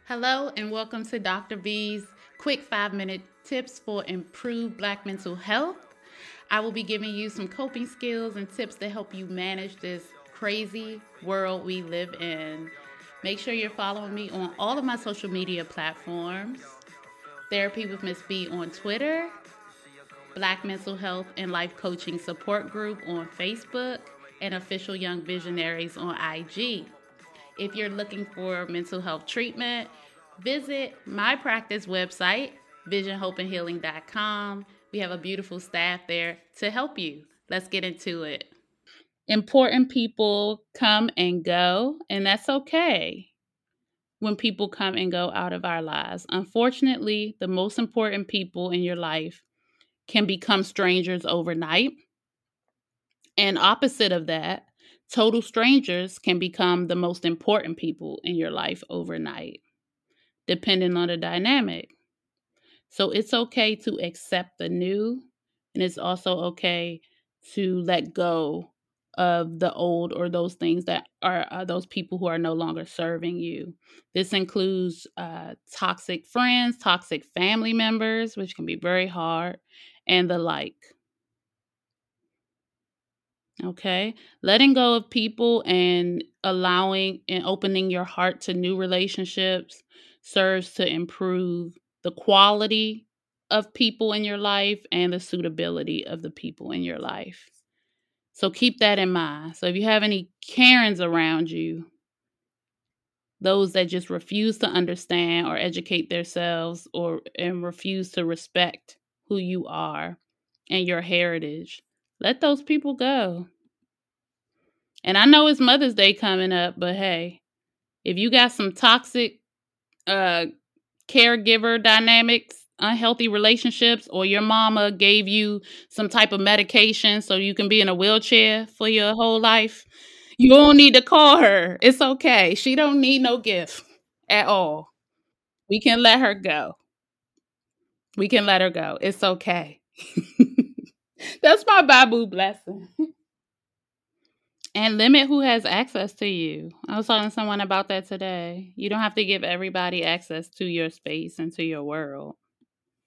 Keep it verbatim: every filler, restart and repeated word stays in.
Hello, and welcome to doctor V's quick five minute tips for improved Black mental health. I will be giving you some coping skills and tips to help you manage this crazy world we live in. Make sure you're following me on all of my social media platforms. Therapy with Miss B on Twitter, Black Mental Health and Life Coaching Support Group on Facebook, and Official Young Visionaries on I G. If you're looking for mental health treatment, visit my practice website, vision hope and healing dot com. We have a beautiful staff there to help you. Let's get into it. Important people come and go, and that's okay when people come and go out of our lives. Unfortunately, the most important people in your life can become strangers overnight. And opposite of that, total strangers can become the most important people in your life overnight, depending on the dynamic. So it's okay to accept the new, and it's also okay to let go of the old or those things that are, are those people who are no longer serving you. This includes uh, toxic friends, toxic family members, which can be very hard, and the like. Okay. Letting go of people and allowing and opening your heart to new relationships serves to improve the quality of people in your life and the suitability of the people in your life. So keep that in mind. So if you have any Karens around you, those that just refuse to understand or educate themselves or and refuse to respect who you are and your heritage, let those people go. And I know it's Mother's Day coming up, but hey, if you got some toxic uh, caregiver dynamics, unhealthy relationships, or your mama gave you some type of medication so you can be in a wheelchair for your whole life, you don't need to call her. It's okay. She don't need no gift at all. We can let her go. We can let her go. It's okay. That's my Babu blessing. And limit who has access to you. I was talking to someone about that today. You don't have to give everybody access to your space and to your world.